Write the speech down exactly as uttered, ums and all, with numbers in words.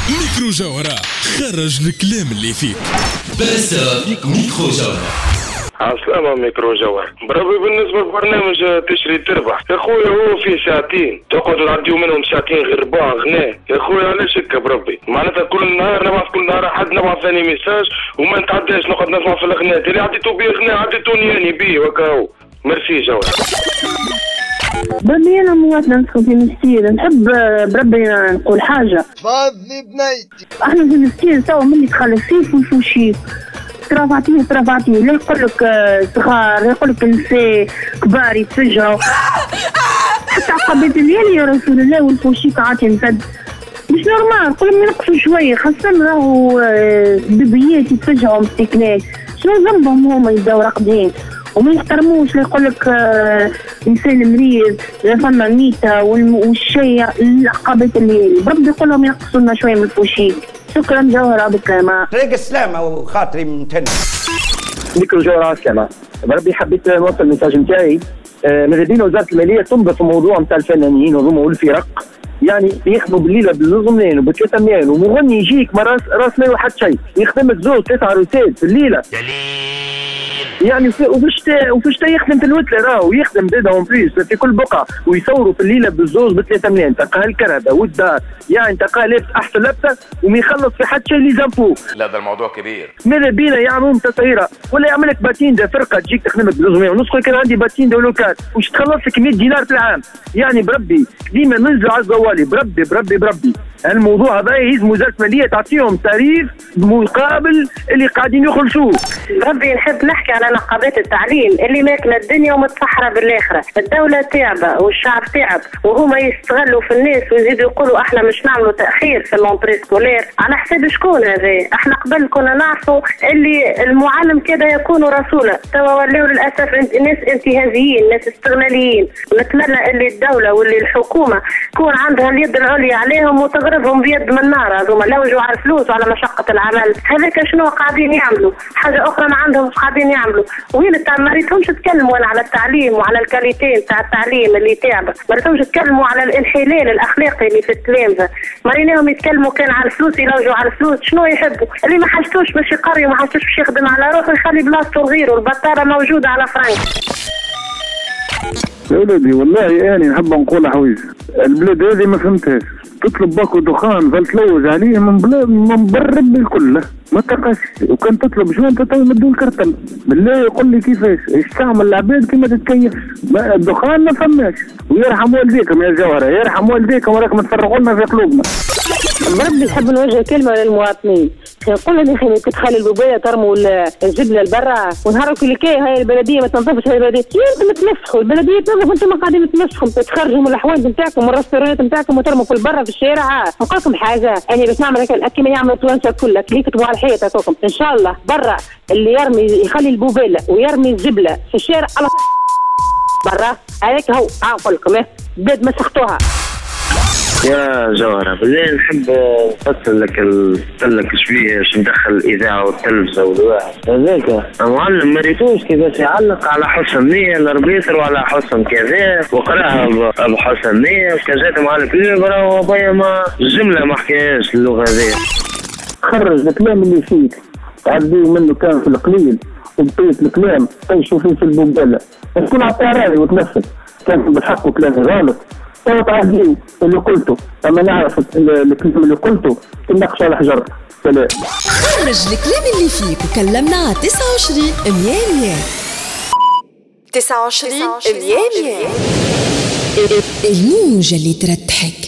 ميكرو جوهرة، خرج الكلام اللي فيك. بس فيك ميكرو جوهرة. عسلامة ميكرو جوهر. بربي بالنسبة لبرنامج تشري تربح يا خويا، هو فيه ساعتين تقعدوا نعديو منهم ساعتين غرباء غناء يا خويا. علاش هكا بربي؟ معناتها كل نهار نبعث كل نهار حد نبعث ثاني ميساج وما نتعداش نقعد نسمع في الغناء اللي عديتو بيه غناء عديتوني يعني بيه وكاو. ميرسي جوهر. بربي انا مواطنة ندخل في مستير، نحب بربي نقول حاجة. تفضلي بنيتي. احنا في مستير توا ملي تخلي الصيف والفوشي ترافعتيه ترافعتيه، لا يقول لك صغار يقول لك نساء كبار يتفجعوا، حتى عقبات الليل يا رسول الله والفوشيك عاطي مسد. مش نورمال، كلهم ينقصوا شويه، خاصة راهو بيبيات يتفجعوا مستكنات. شنو ذنبهم هما يبداو راقدين وما يحترموش؟ لا يقول لك انسان مريض لا فما الميته والشيء العقبات الليل. بربي يقول لهم ينقصوا لنا شويه من الفوشيك. شكرا جوهرة بكلمة. طريق السلامة وخاطري ممتن. ميكرو جوهرة السلامة. بربي حبيت نوصل المساج نتاعي. آه ماذا بينا وزارة المالية تنظر في الموضوع نتاع الفنانين وهما والفرق، يعني يخدموا بالليلة بلوزمين وبثلاثة ملايين ومغني يجيك ما راس راس ما واحد شيء يخدم لك زوج ثلاثة عروسات في الليلة. يعني وفاش وفاش يخدم في الوتله راهو يخدم زادهم فلوس في كل بقعه ويصوروا في الليله بالزوج بثلاثة ملايين. تلقاه الكرهبه والدار، يعني تلقاه لابس احسن لبسه وما يخلص في حتى شيء اللي زنفوه. لا ده الموضوع كبير. ماذا بينا يعملوا تصويره ولا يعمل لك باتيندا فرقه تجيك تخدم لك بزوج ملايين ونص. كان عندي باتيندا ولوكات وش تخلص لك مية دينار في العام. يعني بربي ديما منزل على الزوالي. بربي بربي بربي الموضوع هذا يهز وزاره الماليه تعطيهم تعريف مقابل اللي قاعدين يخلصوه. بربي نحب نحكي على نقابات التعليم اللي ماكله الدنيا ومتفحره بالاخره. الدوله تعبه والشعب تعب وهما يستغلوا في الناس ويزيدوا يقولوا احنا مش نعملوا تاخير في اللونتري سكولير. على حساب شكون هذا؟ احنا قبل كنا نعرفوا اللي المعلم كذا يكون رسولا، توا ولاو للاسف ناس انتهازيين ناس استغلاليين. نتمنى اللي الدوله واللي الحكومه تكون عندها اليد العليا عليهم وتغربهم بيد من نار. هذوما لوجوا على الفلوس وعلى مشقه العمل. هذاك شنو قاعدين يعملوا؟ حاجه اخرى ما عندهم قاعدين يعملوا. وين ما ريتهمش تكلموا على التعليم وعلى الكاليتين تاع التعليم اللي تعب. ما ريتهمش تكلموا على الانحلال الاخلاقي اللي في التلامذه. ما ريناهم يتكلموا كان على الفلوس يلوجوا على الفلوس. شنو يحبوا؟ اللي ما حاجتوش باش يقري وما حاجتوش باش يخدم على روحه يخلي بلاصته لغيره. البطاله موجوده على فرنك. يا ولدي والله يعني نحب نقول حويج. البلاد هذه ما فهمتهاش. تطلب باكو دخان فلتلوج عليه من بلاد من بر ربي الكل ما تلقاش. وكان تطلب شنو انت تمدوا الكرتل بالله يقول لي كيفاش يستعمل العباد كيما تتكيف. الدخان ما فماش. ويرحم والديكم يا جوهره، يرحم والديكم وراكم تفرغوا لنا في قلوبنا. بربي نحب نوجه كلمه للمواطنين. نقول لهم يا اخي تدخل البوبيه ترموا الزبله لبرا ونهاروا كل كي هاي البلديه ما تنظفش. هاي البلديه انتم تمسخوا البلديه تنظف وانتم قاعدين تمسخوا تخرجوا من الحوانت نتاعكم من الريستورانات نتاعكم وترموا في البرا في الشارع. نقول لكم حاجه انا باش نعمل هكا كيما يعملوا التوانسه كلها كي يكتبوا على الحيط هكاكم ان شاء الله برا اللي يرمي يخلي البوبيله ويرمي الزبله في الشارع على برا. هذاك هو نقول لكم بلاد مسختوها. يا جوهرة بالله نحب نفصل لك نفصل لك شوية باش ندخل الإذاعة والتلفزة والواحد هذاك المعلم ما ريتوش كيفاش يعلق على حسن نية الأربيتر وعلى حسن كذا وقراها بحسن نية وكجات معلم كليب راهو بيا ما الجملة ما حكاهاش اللغة هذه. خرج الكلام اللي فيك تعديه منه كان في القليل وبقيت الكلام تنشوف فيه في البوبالة تكون عطيها راضي وتنفذ. كان بالحق وكلام غلط تعديه اللي قلته. اما نعرف الكلام اللي قلته تنقش على حجر. سلام. خرج الكلام اللي فيك وكلمنا على تسعة وعشرين مية مية تسعة وعشرين مية مية الموجة اللي ترتحك.